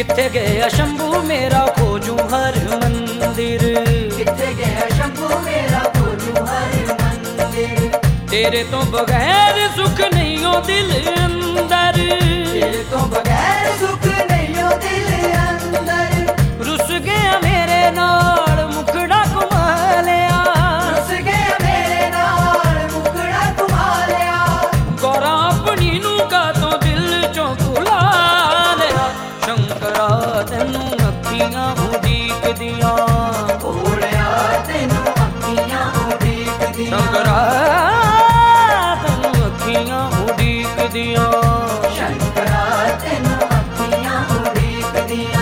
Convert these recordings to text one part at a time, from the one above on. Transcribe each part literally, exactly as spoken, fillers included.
किथे गया शंभू मेरा खोजू हर मंदिर, किथे गया शंभू मेरा खोजू हर मंदिर। तेरे तो बगैर सुख नहीं हो दिल अंदर, तेरे तो बगैर सुख नहीं हो दिल अंदर। रुस गया मेरे नाल मुखड़ा घुमा लिया, रुस गया मेरे नाल मुखड़ा घुमा लिया। गौरा अपनी नू का तो दिल चों भुला लिया। शंकरा तेनू अखियां उड़ीक दियां, भोलिया तेनू अखियां उड़ीक दियां। शंकरा तेनू अखियां उड़ीक दियां, शंकरा तेनू अखियां उड़ीक दियां।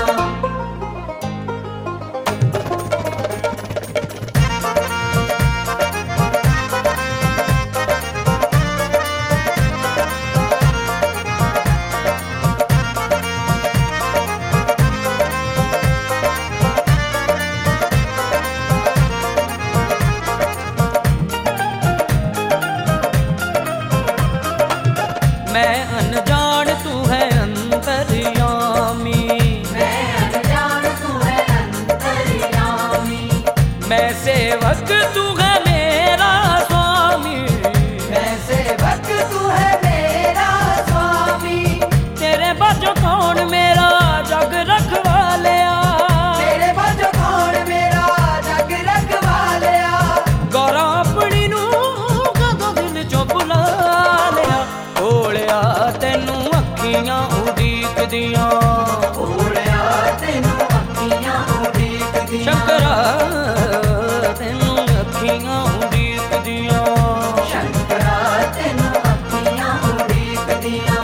मैं अनजान तू है अंतर्यामी, मैं अनजान तू है अंतर्यामी। मैं सेवक तू है मेरा स्वामी, मैं सेवक तू है मेरा स्वामी। तेरे बाजो कौन मेरा जग रखवालिया, तेरे बाजो कौन मेरा जग रखवालिया। गौरा अपनी नू कदों दिल चों भुला लिया। भोलिया तेनू अखियां उड़ीक दियां, भोलिया तेनू अखियां उड़ीक दियां। शंकरा तेनू अखियां उड़ीक दियां, शंकरा तेनू अखियां उड़ीक दियां।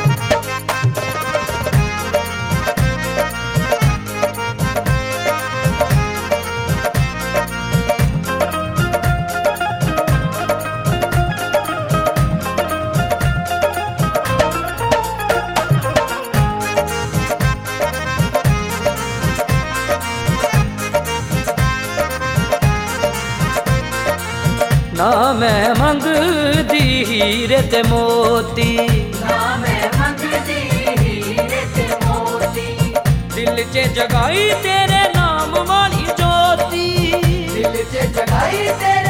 ना मैं मंगदी हीरे ते मोती, ना मैं मंगदी हीरे ते मोती। दिल च जगाई तेरे नाम वाली ज्योति, दिल च जगाई तेरे